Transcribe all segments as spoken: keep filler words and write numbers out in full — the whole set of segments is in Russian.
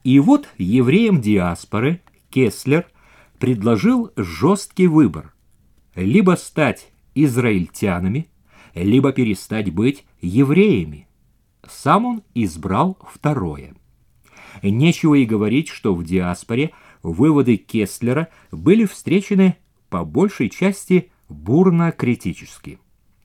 И вот евреям диаспоры Кеслер предложил жесткий выбор: либо стать израильтянами, либо перестать быть евреями. Сам он избрал второе. Нечего и говорить, что в диаспоре выводы Кеслера были встречены по большей части бурно-критически.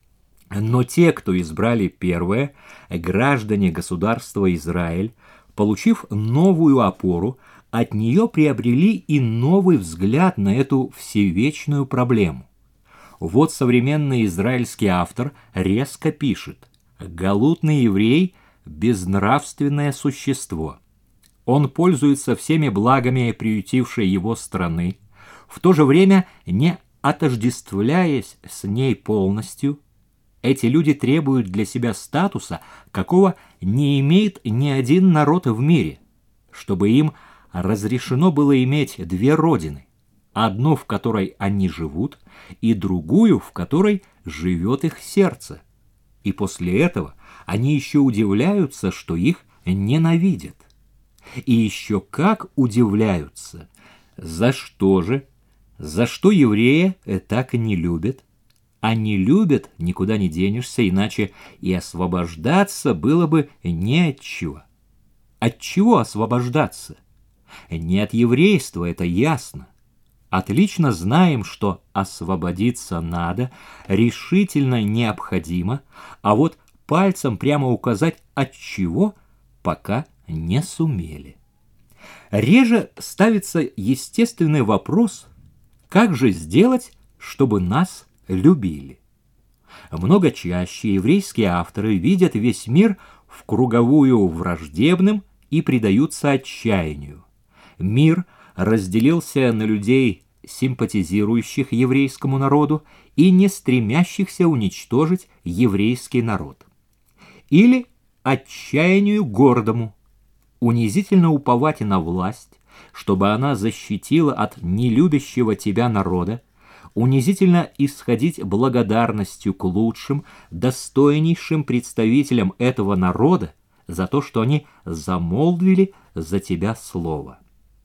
Но те, кто избрали первое, граждане государства Израиль, получив новую опору, от нее приобрели и новый взгляд на эту всевечную проблему. Вот современный израильский автор резко пишет: «Галутный еврей – безнравственное существо. Он пользуется всеми благами приютившей его страны, в то же время не отождествляясь с ней полностью. Эти люди требуют для себя статуса, какого не имеет ни один народ в мире, чтобы им разрешено было иметь две родины, одну, в которой они живут, и другую, в которой живет их сердце. И после этого они еще удивляются, что их ненавидят. И еще как удивляются. За что же? За что еврея так и не любят? А не любят, никуда не денешься, иначе и освобождаться было бы не от чего. От чего освобождаться? Не от еврейства, это ясно. Отлично знаем, что освободиться надо, решительно необходимо, а вот пальцем прямо указать от чего пока не сумели. Реже ставится естественный вопрос: как же сделать, чтобы нас любили? Много чаще еврейские авторы видят весь мир в круговую враждебным и предаются отчаянию. Мир разделился на людей, симпатизирующих еврейскому народу и не стремящихся уничтожить еврейский народ. Или отчаянию гордому, унизительно уповать на власть, чтобы она защитила от нелюбящего тебя народа, унизительно исходить благодарностью к лучшим, достойнейшим представителям этого народа за то, что они замолвили за тебя слово.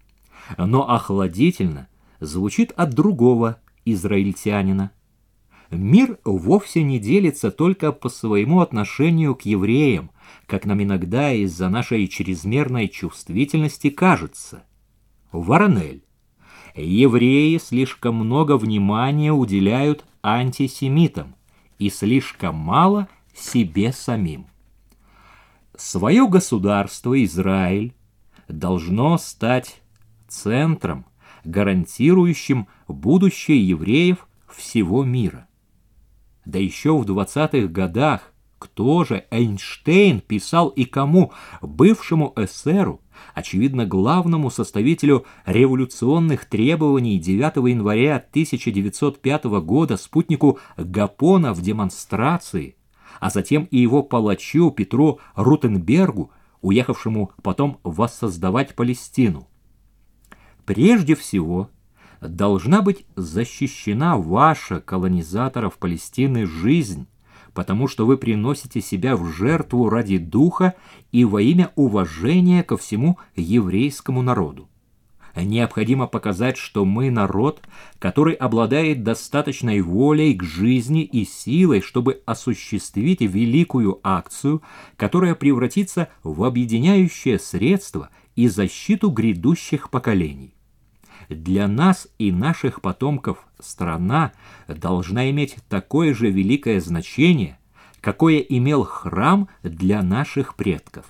Но охладительно звучит от другого израильтянина: мир вовсе не делится только по своему отношению к евреям, как нам иногда из-за нашей чрезмерной чувствительности кажется. Воронель: евреи слишком много внимания уделяют антисемитам и слишком мало себе самим. Свое государство Израиль должно стать центром, гарантирующим будущее евреев всего мира. Да еще в двадцатых годах кто же Эйнштейн писал и кому? Бывшему эсеру, очевидно главному составителю революционных требований девятого января тысяча девятьсот пятого года, спутнику Гапона в демонстрации, а затем и его палачу Петру Рутенбергу, уехавшему потом воссоздавать Палестину. Прежде всего, должна быть защищена ваша, колонизаторов Палестины, жизнь, потому что вы приносите себя в жертву ради духа и во имя уважения ко всему еврейскому народу. Необходимо показать, что мы народ, который обладает достаточной волей к жизни и силой, чтобы осуществить великую акцию, которая превратится в объединяющее средство и защиту грядущих поколений. Для нас и наших потомков страна должна иметь такое же великое значение, какое имел храм для наших предков.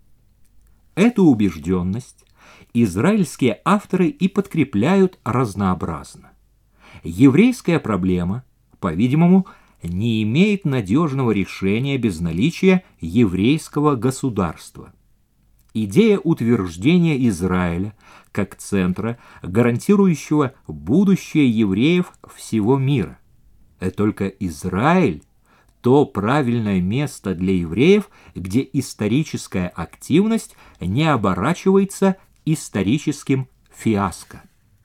Эту убежденность израильские авторы и подкрепляют разнообразно. Еврейская проблема, по-видимому, не имеет надежного решения без наличия еврейского государства. Идея утверждения Израиля как центра, гарантирующего будущее евреев всего мира. Только Израиль – то правильное место для евреев, где историческая активность не оборачивается историческим фиаско.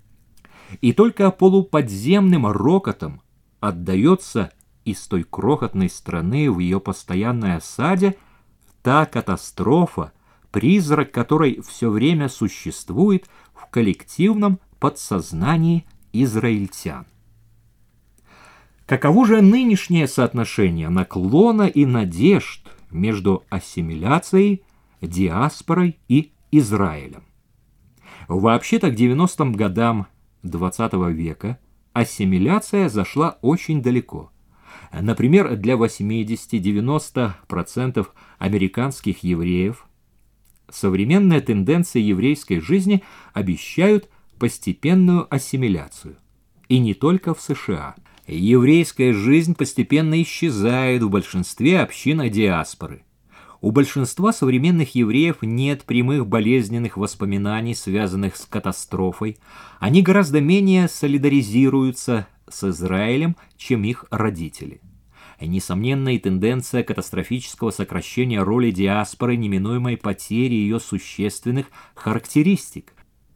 И только полуподземным рокотом отдается из той крохотной страны в ее постоянной осаде та катастрофа, призрак которой все время существует в коллективном подсознании израильтян. Каково же нынешнее соотношение наклона и надежд между ассимиляцией, диаспорой и Израилем? Вообще-то к девяностым годам двадцатого века ассимиляция зашла очень далеко. Например, для восьмидесяти-девяноста процентов американских евреев современные тенденции еврейской жизни обещают постепенную ассимиляцию. И не только в США. Еврейская жизнь постепенно исчезает в большинстве общин диаспоры. У большинства современных евреев нет прямых болезненных воспоминаний, связанных с катастрофой. Они гораздо менее солидаризируются с Израилем, чем их родители. Несомненная тенденция катастрофического сокращения роли диаспоры, неминуемой потери ее существенных характеристик.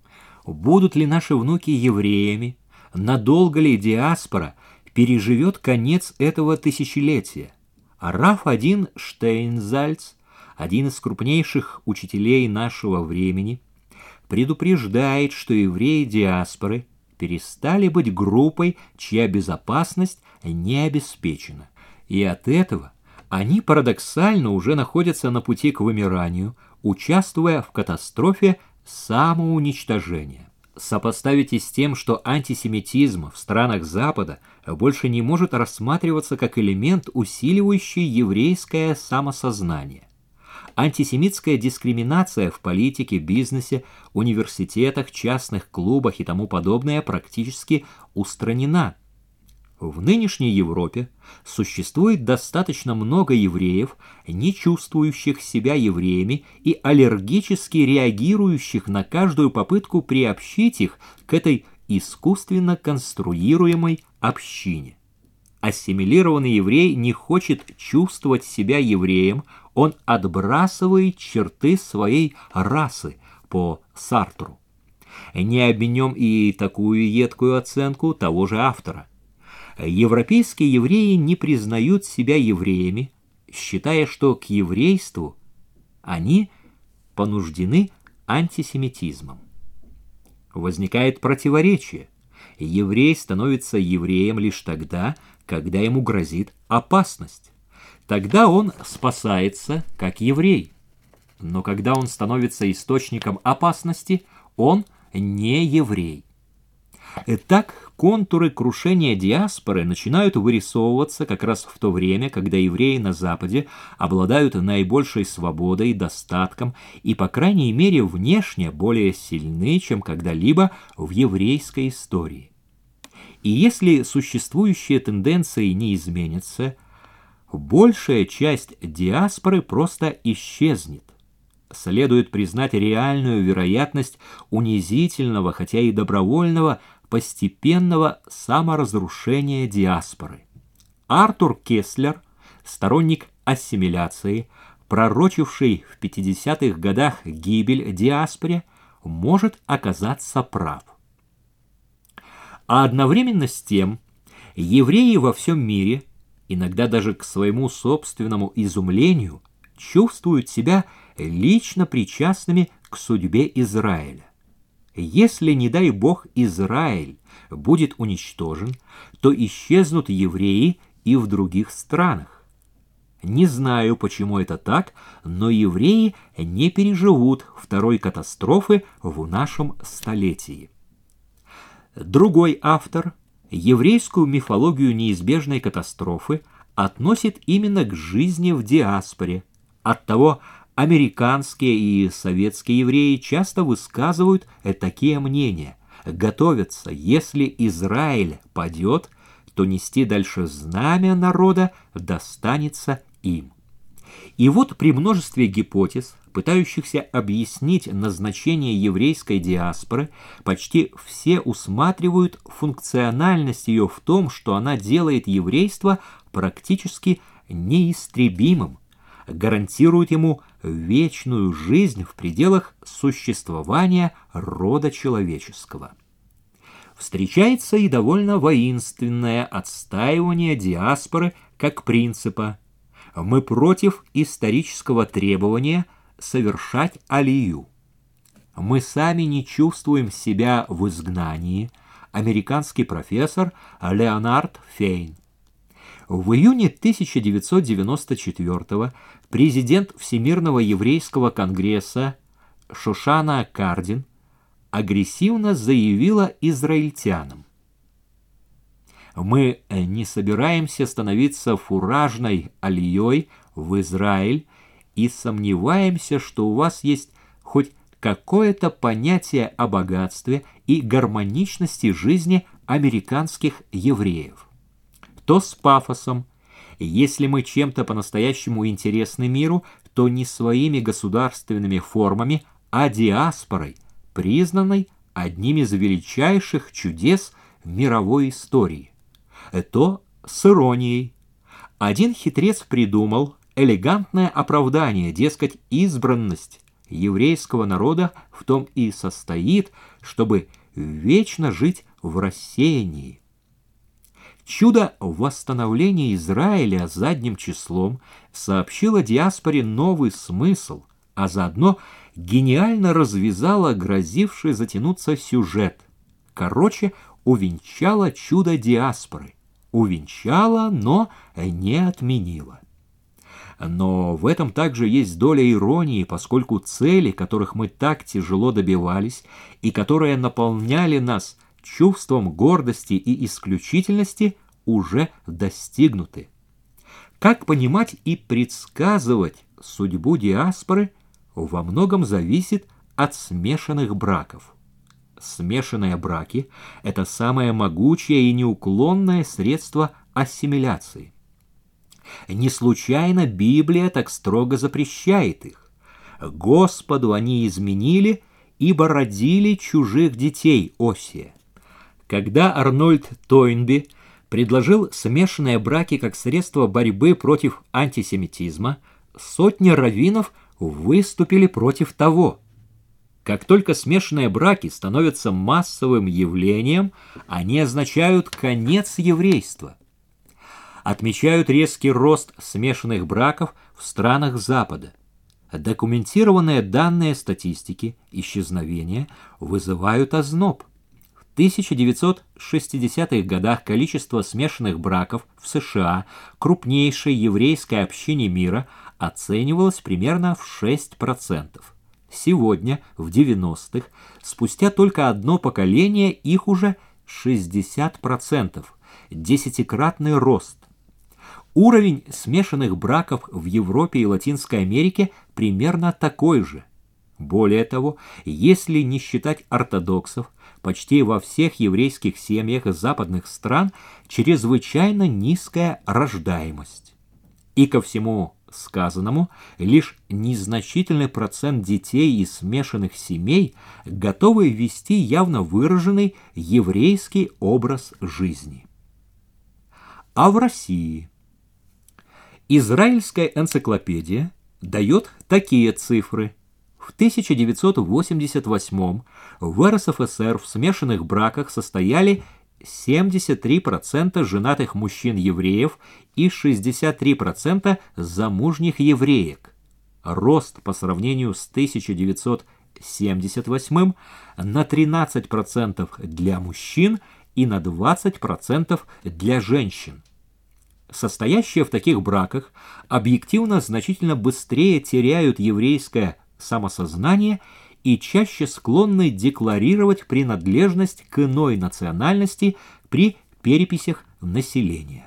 Будут ли наши внуки евреями? Надолго ли диаспора переживет конец этого тысячелетия? Раф Адин Штейнзальц, один из крупнейших учителей нашего времени, предупреждает, что евреи диаспоры перестали быть группой, чья безопасность не обеспечена. И от этого они парадоксально уже находятся на пути к вымиранию, участвуя в катастрофе самоуничтожения. Сопоставите с тем, что антисемитизм в странах Запада больше не может рассматриваться как элемент, усиливающий еврейское самосознание. Антисемитская дискриминация в политике, бизнесе, университетах, частных клубах и тому подобное практически устранена. В нынешней Европе существует достаточно много евреев, не чувствующих себя евреями и аллергически реагирующих на каждую попытку приобщить их к этой искусственно конструируемой общине. Ассимилированный еврей не хочет чувствовать себя евреем, он отбрасывает черты своей расы по Сартру. Не обменем и такую едкую оценку того же автора. Европейские евреи не признают себя евреями, считая, что к еврейству они понуждены антисемитизмом. Возникает противоречие. Еврей становится евреем лишь тогда, когда ему грозит опасность. Тогда он спасается как еврей. Но когда он становится источником опасности, он не еврей. Итак, контуры крушения диаспоры начинают вырисовываться как раз в то время, когда евреи на Западе обладают наибольшей свободой, достатком и, по крайней мере, внешне более сильны, чем когда-либо в еврейской истории. И если существующие тенденции не изменятся, большая часть диаспоры просто исчезнет. Следует признать реальную вероятность унизительного, хотя и добровольного, постепенного саморазрушения диаспоры. Артур Кеслер, сторонник ассимиляции, пророчивший в пятидесятых годах гибель диаспоре, может оказаться прав. А одновременно с тем, евреи во всем мире, иногда даже к своему собственному изумлению, чувствуют себя лично причастными к судьбе Израиля. Если, не дай Бог, Израиль будет уничтожен, то исчезнут евреи и в других странах. Не знаю, почему это так, но евреи не переживут второй катастрофы в нашем столетии. Другой автор еврейскую мифологию неизбежной катастрофы относит именно к жизни в диаспоре. Оттого американские и советские евреи часто высказывают такие мнения. Готовятся, если Израиль падет, то нести дальше знамя народа достанется им. И вот при множестве гипотез, пытающихся объяснить назначение еврейской диаспоры, почти все усматривают функциональность ее в том, что она делает еврейство практически неистребимым, гарантирует ему вечную жизнь в пределах существования рода человеческого. Встречается и довольно воинственное отстаивание диаспоры как принципа. Мы против исторического требования совершать алию. Мы сами не чувствуем себя в изгнании. Американский профессор Леонард Фейн. В июне тысяча девятьсот девяносто четвёртого президент Всемирного еврейского конгресса Шошана Кардин агрессивно заявила израильтянам: «Мы не собираемся становиться фуражной алией в Израиль и сомневаемся, что у вас есть хоть какое-то понятие о богатстве и гармоничности жизни американских евреев». То с пафосом: «Если мы чем-то по-настоящему интересны миру, то не своими государственными формами, а диаспорой, признанной одним из величайших чудес мировой истории». То с иронией: один хитрец придумал элегантное оправдание, дескать, избранность еврейского народа в том и состоит, чтобы вечно жить в рассеянии. Чудо восстановления Израиля задним числом сообщило диаспоре новый смысл, а заодно гениально развязало грозивший затянуться сюжет. Короче, увенчало чудо диаспоры. Увенчало, но не отменило. Но в этом также есть доля иронии, поскольку цели, которых мы так тяжело добивались и которые наполняли нас чувством гордости и исключительности, уже достигнуты. Как понимать и предсказывать судьбу диаспоры во многом зависит от смешанных браков. Смешанные браки – это самое могучее и неуклонное средство ассимиляции. Не случайно Библия так строго запрещает их. Господу они изменили, ибо родили чужих детей, Осия. Когда Арнольд Тойнби предложил смешанные браки как средство борьбы против антисемитизма, сотни раввинов выступили против того. Как только смешанные браки становятся массовым явлением, они означают конец еврейства. Отмечают резкий рост смешанных браков в странах Запада. Документированные данные статистики исчезновения вызывают озноб. В тысяча девятьсот шестидесятых годах количество смешанных браков в США, крупнейшей еврейской общине мира, оценивалось примерно в шесть процентов. Сегодня, в девяностых, спустя только одно поколение, их уже шестьдесят процентов. Десятикратный рост. Уровень смешанных браков в Европе и Латинской Америке примерно такой же. Более того, если не считать ортодоксов, почти во всех еврейских семьях западных стран чрезвычайно низкая рождаемость. И ко всему сказанному, лишь незначительный процент детей из смешанных семей готовы вести явно выраженный еврейский образ жизни. А в России? Израильская энциклопедия дает такие цифры. В тысяча девятьсот восемьдесят восьмом в эр эс эф эс эр в смешанных браках состояли семьдесят три процента женатых мужчин-евреев и шестьдесят три процента замужних евреек. Рост по сравнению с тысяча девятьсот семьдесят восьмым на тринадцать процентов для мужчин и на двадцать процентов для женщин. Состоящие в таких браках объективно значительно быстрее теряют еврейское самосознание и чаще склонны декларировать принадлежность к иной национальности при переписях населения.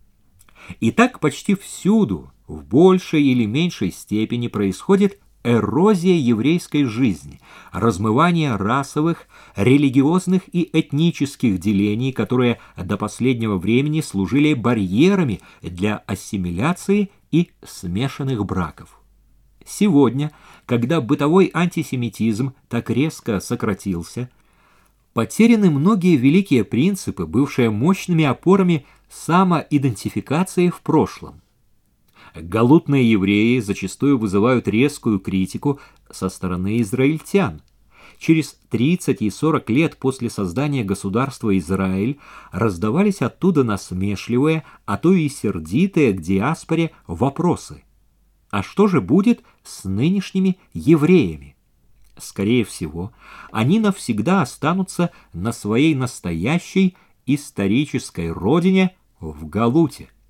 И так почти всюду, в большей или меньшей степени, происходит эрозия еврейской жизни, размывание расовых, религиозных и этнических делений, которые до последнего времени служили барьерами для ассимиляции и смешанных браков. Сегодня, когда бытовой антисемитизм так резко сократился, потеряны многие великие принципы, бывшие мощными опорами самоидентификации в прошлом. Галутные евреи зачастую вызывают резкую критику со стороны израильтян. Через тридцать и сорок лет после создания государства Израиль раздавались оттуда насмешливые, а то и сердитые к диаспоре вопросы. А что же будет с нынешними евреями? Скорее всего, они навсегда останутся на своей настоящей исторической родине в Галуте.